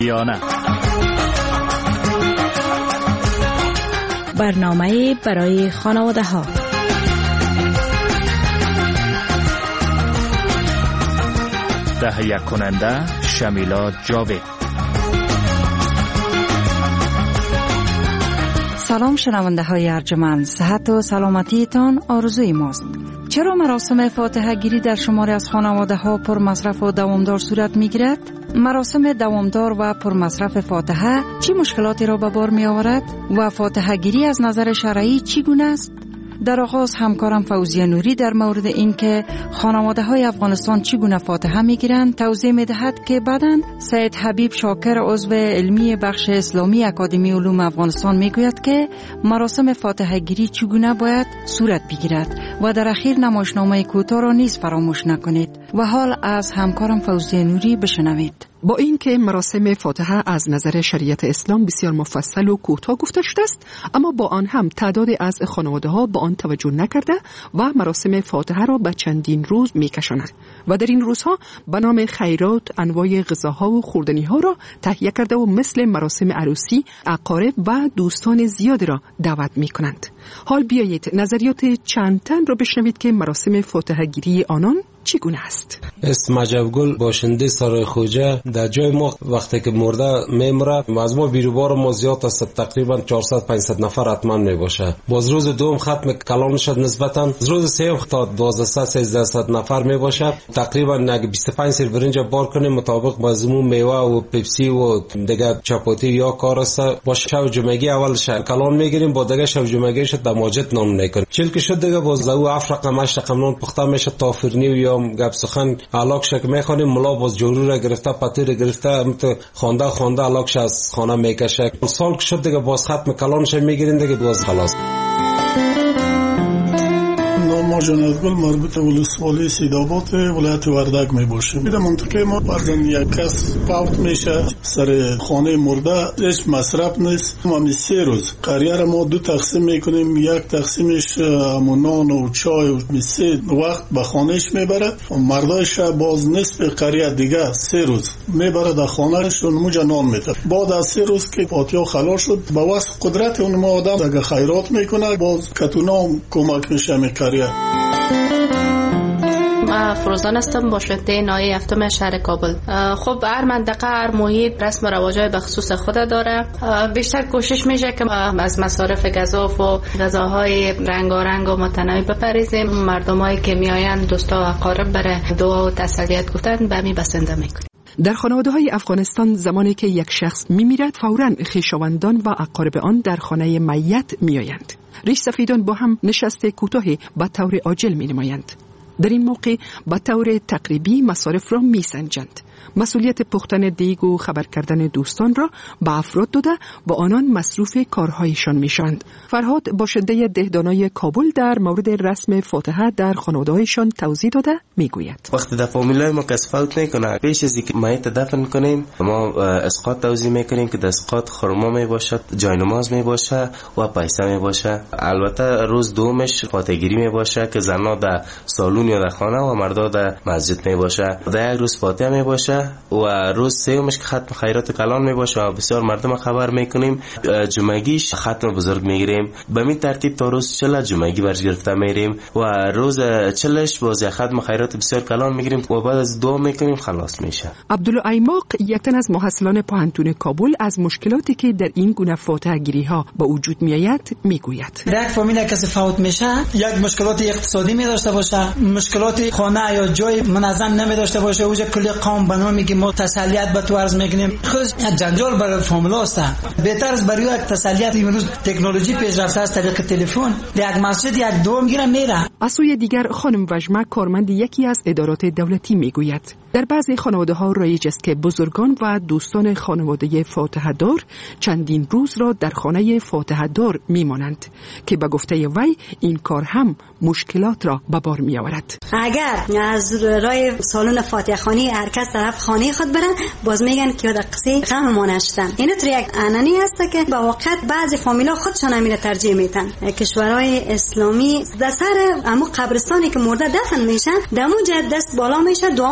یا نه. برنامه برای خانواده ها. تهیه کننده شمیلا جاوید. سلام شنونده های ارجمند، صحت و سلامتیتان آرزوی ماست. چرا مراسم فاتحه گیری در شماری از خانواده ها پر مصرف و دوامدار صورت می گیرد؟ مراسم دوامدار و پر مصرف فاتحه چی مشکلاتی را به بار می آورد و فاتحه گیری از نظر شرعی چگونه است؟ در آغاز همکارم فوزیه نوری در مورد این که خانواده های افغانستان چگونه فاتحه می گیرند توضیح می دهد که بعداً سید حبیب شاکر عضو علمی بخش اسلامی اکادمی علوم افغانستان می گوید که مراسم فاتحه گیری چگونه باید صورت بگیرد و در اخیر نمایشنامه کوتاه را نیز فراموش نکنید. و حال از همکارم فوزیه نوری بشنوید. با این که مراسم فاتحه از نظر شریعت اسلام بسیار مفصل و کوتاه گفته شده است، اما با آن هم تعداد از خانواده ها با آن توجه نکرده و مراسم فاتحه را به چندین روز میکشانند و در این روزها به نام خیرات انواع غذاها و خوردنی ها را تهیه کرده و مثل مراسم عروسی اقارب و دوستان زیادی را دعوت میکنند. حال بیایید نظریات چند تن را بشنوید که مراسم فاتحه گیری آنان چگونه است. اسم مجبگل باشنده سرای خوجه در جای ما وقتی که مرده میمره از ما بیروبار ما زیاد است، تقریبا 400-500 نفر حتما میباشه. باز روز دوم ختم کلام شد نسبتا روز سوم تا 1200-1300 نفر میباشه. تقریبا اگه 25 سر برنج بار کنیم مطابق با زمون میوه و پپسی و دیگه چپاتی یا کار است. با شب جمعگی اول شب کلام میگیریم، با دیگه شب جمعگی شد دماجت نام نکنیم. چیل که شد دیگه باز او 7 رقم 8 رقم نان پخته میشه تا فرنی یا گپ سخن علاق شک میخوانیم. ملا باز جورو را گرفته پتیر گرفته خونده علاقش از خانه میکشه. سال که شد دیگه باز ختم کلامش میگیریم دیگه باز خلاص. ما جنازگل مربوط به ولسوالی سیدآباد ولایت وردک می باشه. در منطقه ما فرضاً یک کس فوت میشه سر خانه مرده هیچ مصرف نیست. ما 3 روز قریه را ما 2 تقسیم میکنیم، یک تقسیمش نان و چای و 3 وقت به خانهش میبره. مردایش باز نصف قریه دیگه 3 روز میبره در خانهش و نموجه نان میده. بعد از 3 روز که فاتحه خلاص شد با واسه قدرت اون ما آدم دیگه خیرات میکنه، باز کتونام کمک میشه میکریه. فروزان هستم، باشنده ناحیه هفتم شهر کابل. خب هر منطقه هر محیط رسم و رواجای به خصوص خود داره. بیشتر کوشش میشه که از مصارف گزاف و غذاهای رنگارنگ و متنوع بپریزیم. مردمایی که میآیند دوستا و اقارب بره دعا و تسلیت گفتن به می بسنده میکنیم. در خانواده‌های افغانستان زمانی که یک شخص میمیرد فوراً خویشاوندان و اقارب آن در خانه میت میآیند. ریش سفیدان با هم نشست کوتاهی به طور عاجل می‌نمایند. در این موقع به طور تقریبی مصارف را می‌سنجند. مسئولیت پختن دیگ و خبر کردن دوستان را به افراد داده و آنان مصروف کارهایشان میشوند. فرهاد باشنده دهدانای کابل در مورد رسم فاتحه در خانواده‌هایشان توضیح داده میگوید. وقتی در فامیلای ما کس فوت میکنه، پیش از اینکه میت دفن کنیم ما اسقاط توزیع میکنیم که در اسقاط خرما میباشد، جای نماز میباشه و پیسه میباشه. البته روز دومش فاتحه گیری میباشه که زنها در سالن یا در خانه و مردا در مسجد میباشه. در یک روز فاتحه میباشه و روز سومش که ختم خیرات کلان میباشه و بسیار مردم خبر میکنیم. جمعگیش ختم بزرگ میگیریم. به این ترتیب تا روز 40 جمعگی برش گرفته میریم و روز 40ش باز ختم خیرات بسیار کلان میگیریم و بعد از دعا میکنیم خلاص میشه. عبدالله ایماق یک تن از محصلان پوهنتون کابل از مشکلاتی که در این گونه فاتحه گیری ها به وجود میآید میگوید. در یک فامیل کسی فوت میشه یک مشکلات اقتصادی می داشته باشه، مشکلات خانه یا جای منظم نمی داشته باشه، اوج کلی قوم بنا میگه ما تسلیت به تو عرض میکنیم. خود جنجال برای فامیل است. بهتر است برای یک تسلیت امروز تکنولوژی پیشرفته از طریق تلفن یک مسجد یک دعا میگیره میره. از سوی دیگر خانم وجمه کارمند یکی از ادارات دولتی میگوید در بعضی خانواده‌ها رایج است که بزرگان و دوستان خانواده فاتحه دار چندین روز را در خانه فاتحه دار میمانند که به گفته وی این کار هم مشکلات را به بار میآورد. اگر از راه سالن فاتحه خانی هر کس طرف خانه خود برن باز میگن که در قصه غم ما نشدن. این تو یک انانی است که با وقت بعضی فامیلا خودشان امیر ترجیح میدن. کشورهای اسلامی در سر امو قبرستانی که مرده دفن میشن دمو دست بالا میشه دعا میکنن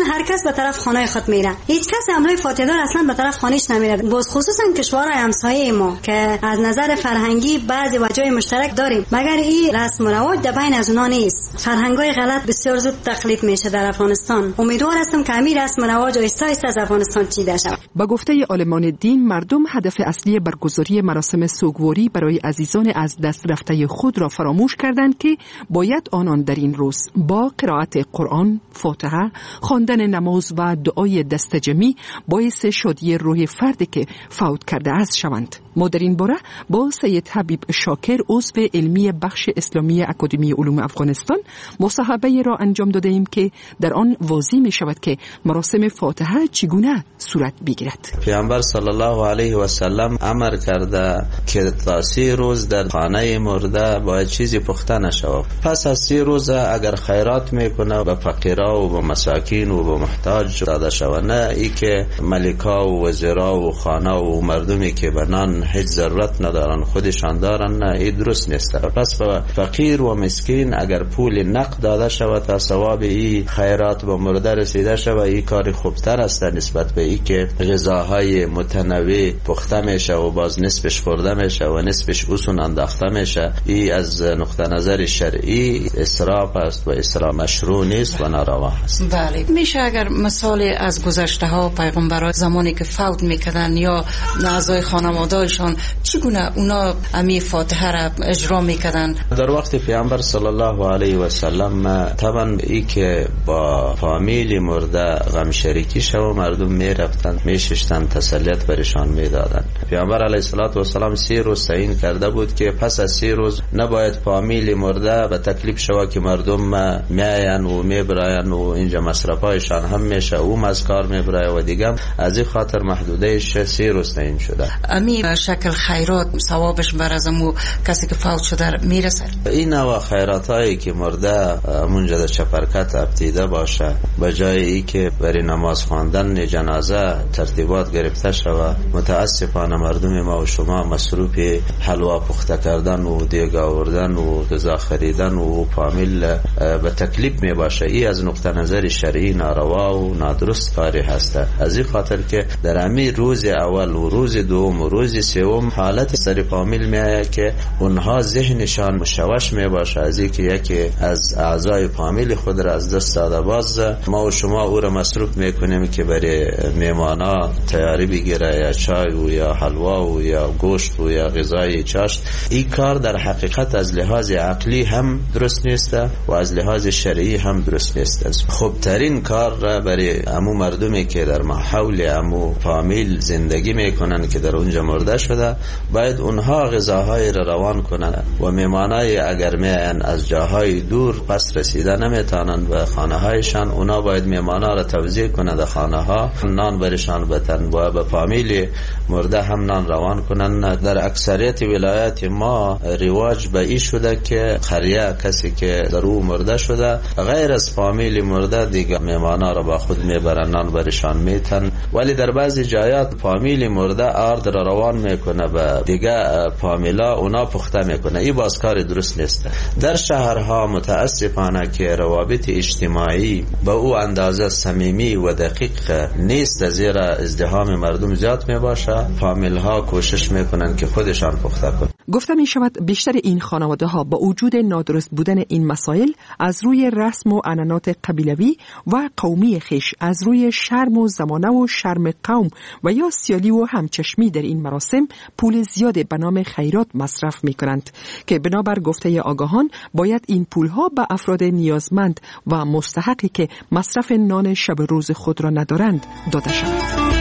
هر کس به طرف خانه خود میره، هیچ کس امرای فاتحه دار اصلا به طرف خانهش نمیره. باز خصوصا کشورهای همسایه ما که از نظر فرهنگی بعضی وجهای مشترک داریم، مگر این رسم و رواج در بین از اونها نیست. فرهنگای غلط بسیار زود تقلید میشه در افغانستان. امیدوار هستم که همین رسم و رواج آهسته آهسته از افغانستان چیده شود. با گفته عالمان دین، مردم هدف اصلی برگزاری مراسم سوگواری برای عزیزان از دست رفته خود را فراموش کردند که باید آنان در این روز با قرائت قرآن، فاتحه، خواندن نماز و دعای دستجمی باعث شادی روح فردی که فوت کرده است شوند. ما در این باره با سید حبیب شاکر، عضو علمی بخش اسلامی اکادمی علوم افغانستان، مصاحبه را انجام داده ایم که در آن واضح می شود که مراسم فاتحه چگونه صورت بگیرد. پیامبر صلی الله علیه و سلم امر کرده که تا 3 روز در خانه مرده باید چیزی پخته نشود. پس از 3 روز اگر خیرات میکنه به فقیرا و به مساکین و به محتاج داده شود، نه ای که ملکا و وزرا و خانه و مردمی که به نان هیچ ضرورت ندارن خودشان دارن، نه این درست نیست. پس به فقیر و مسکین اگر پول نقد داده شود تا ثواب این خیرات به مرده رسیده شود، این کار خوبتر است نسبت به این که غذاهای متنوع پخته میشه و باز نصفش خورده میشه و نصفش اصلا انداخته میشه. این از نقطه نظر شرعی اسراف است و اسراف مشروع نیست و ناروا است. بله، میشه اگر مثال از گذشته ها پیغمبران زمانی که فوت میکردن یا اعضای خانواده‌شان چگونه اونا امی فاتحه را اجرا میکردن؟ در وقت پیامبر صلی الله علیه و سلم طبعا ای که با فامیل مرده غم شریکی شو مردم میرفتن میششتن، تسلیت برشان میدادن. پیامبر علیه الصلاة و السلام 3 روز تعیین کرده بود که پس از 3 روز نباید فامیل مرده به تکلیف شوه که مردم میاین و میبراین و اینجا مصرفایشان هم میشه او از کار میبرای و دیگه از این خاطر محدودهش 3 روز تعیین شده. امی شکل خیرات ثوابش بر از امو کسی که فوت شده میرسه. این نوع خیرات هایی که مرده منجا در چپرکت ابتیده باشه، به جای ای که برای نماز خواندن جنازه ترتیبات گرفته شود، متاسفانه مردم ما و شما مصروف حلوا پخته کردن و دیگ آوردن و غذا خریدن و فامیل به تکلیف می باشه. ای از نقطه نظر شرعی ناروا و نادرست کاری هست. از این خاطر که در همین روز اول و روز دوم و روز سوم حالت سر فامیل می آید که اونها ذهنشان مشوش می باشه از اینکه یکی از اعضای فامیل خود را از دست داده. باز ما و شما او را مصروف میکنیم که برای میمانا تیاری بگیره، یا چای و یا حلوا و یا گوشت و یا غذای چاشت. این کار در حقیقت از لحاظ عقلی هم درست نیست و از لحاظ شرعی هم درست نیست. خوبترین کار را برای امو مردمی که در محول امو فامیل زندگی میکنن که در اونجا مرده شده، باید اونها غذاهای را روان کنن و میمانای اگر میان از جاهای دور پس رسیده نمیتونن به خانه هایشان، اونا باید میمانا را توزیع کنند در خانه ها، نان برشان بتن و به فامیل مرده هم نان روان کنن. در اکثریت ولایات ما رواج به این شده که خریه کسی که در او مرده شده غیر از فامیل مرده دیگه میمانا را با خود میبرن، نان برشان میتن. ولی در بعضی جایات فامیل مرده آرد را روان میکنه به دیگه فامیلا، اونا پخته میکنه. این باز کار درست نیست. در شهرها متاسفانه که روابط اجتماعی به او اندازه صمیمی و دقیق نیست، زیرا ازدحام مردم زیاد می باشه. فامیل ها کوشش میکنن که خودشان پخته کنن. گفته می شود بیشتر این خانواده ها با وجود نادرست بودن این مسائل از روی رسم و عنعنات قبیلوی و قومی خیش، از روی شرم و زمانه و شرم قوم و یا سیالی و همچشمی در این مراسم پول زیاد به نام خیرات مصرف می کنند که بنابر گفته آگاهان باید این پول ها به افراد نیازمند و مستحقی که مصرف نان شب روز خود را ندارند داده شود.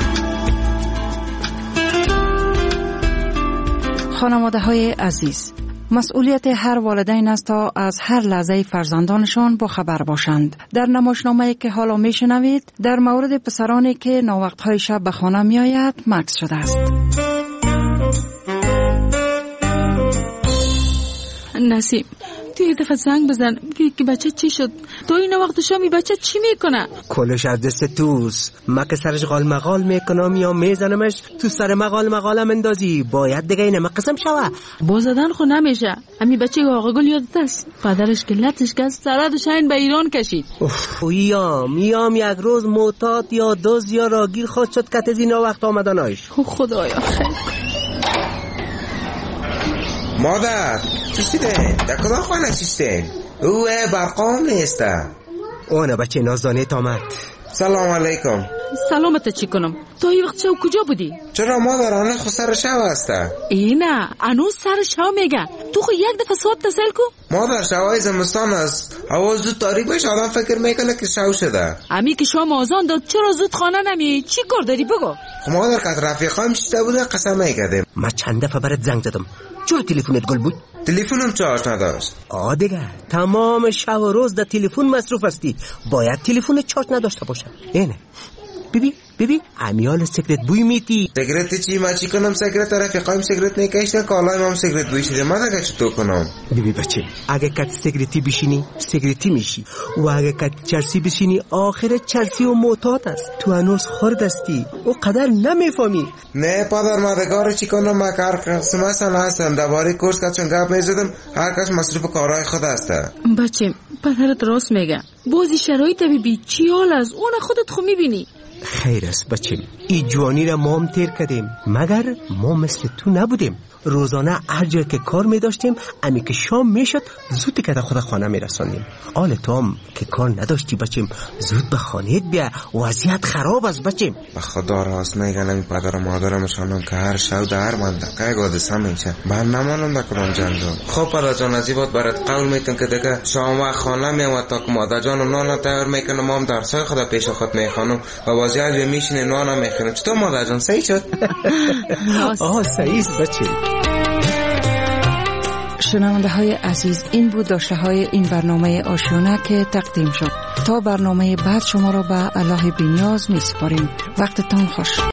خانواده های عزیز، مسئولیت هر والدین است تا از هر لحظه فرزندانشان با خبر باشند. در نمایشنامه‌ای که حالا میشنوید در مورد پسرانی که ناوقت‌های شب به خانه میآید مکث شده است. نسیم، تو یه دفعه زنگ بزن بگی که بچه چی شد. تو این وقت شامی بچه چی میکنه؟ کلش از دست توست. ما که سرش غال مغال میکنم یا میزنمش تو سر مغال مغالم اندازی. باید دیگه اینه قسم شوه. با زدن خو نمیشه. امی بچه آقا گل یادت است پدرش که لطش که سرادش این به ایران کشید. یام یک روز معتاد یا دوز یا راگیر خود شد که تزینا وقت آمدنایش. خدایا خیر. مادر چیستین؟ در کدام خانه چیستین؟ اوه برقام نیسته. اونه بچه نازدانه آمد. سلام علیکم. سلامت چی کنم؟ تو این وقت شو کجا بودی؟ چرا مادر آنه خود سر شو هسته؟ اینه انو سر شو میگه. تو خود یک دفعه صوت تسل کو؟ مادر شوهای زمستان است. هوا زود تاریک بشه آدم فکر میکنه که شو شده. امی که شام آزان داد چرا زود خانه نمی؟ چی کار داری بگو؟ خب مادر که رفیقایم چیزده بوده قسم میکردیم. من چند دفعه برات زنگ زدم. چرا تلفنت گل بود؟ تلفنم چارج نداشت. دیگه تمام شب و روز در تلفن مصروف هستی. باید تلفن چارج نداشته باشه. اینه ببین امیال سیگرت بوی میتی. سیگرت چی؟ ما چی کنم؟ سیگرت رفیقایم سیگرت نکشتن کالای ما هم سیگرت بوی شده. ما دیگه چطور کنم؟ ببین بچه اگه کت سیگرتی بشینی سیگرتی میشی و اگه کت چرسی بشینی آخر چرسی و معتاد است. تو هنوز خرد هستی او قدر نمیفهمی. نه پدر مادگار چی کنم؟ ما کار قسم مثلا هستم درباره کورس که چون گپ میزدم هر کس مصروف کارهای خود هسته. بچه پدرت راست میگه. بازی شرایط ببین چی حال است اون خودت خو میبینی. خیر است بچه ای جوانی را ما هم تیر کردیم مگر ما مثل تو نبودیم. روزانه هر جای که کار می داشتیم امی که شام می شد زود که در خود خانه می رسانیم. آل تو هم که کار نداشتی بچیم زود به خانهت بیا وضعیت خراب است بچیم. به خدا راست میگن امی پدر و مادرم شانم که هر شو در منطقه گادسه میشه من نمانم دکنم جنجال. خب پدر جان از این برات قول میتون که دیگه شام و خانه میامد تا که مادر جان و نان تیار میکنم ما هم درسای خدا پیش خود میخوانم و بازی میشینه نان میخورم. چطور مادر جان صحیح شد؟ صحیح است بچه. شنونده های عزیز این بود داشته های این برنامه آشیانه که تقدیم شد. تا برنامه بعد شما را به الله بی‌نیاز می سپاریم. وقتتان خوش.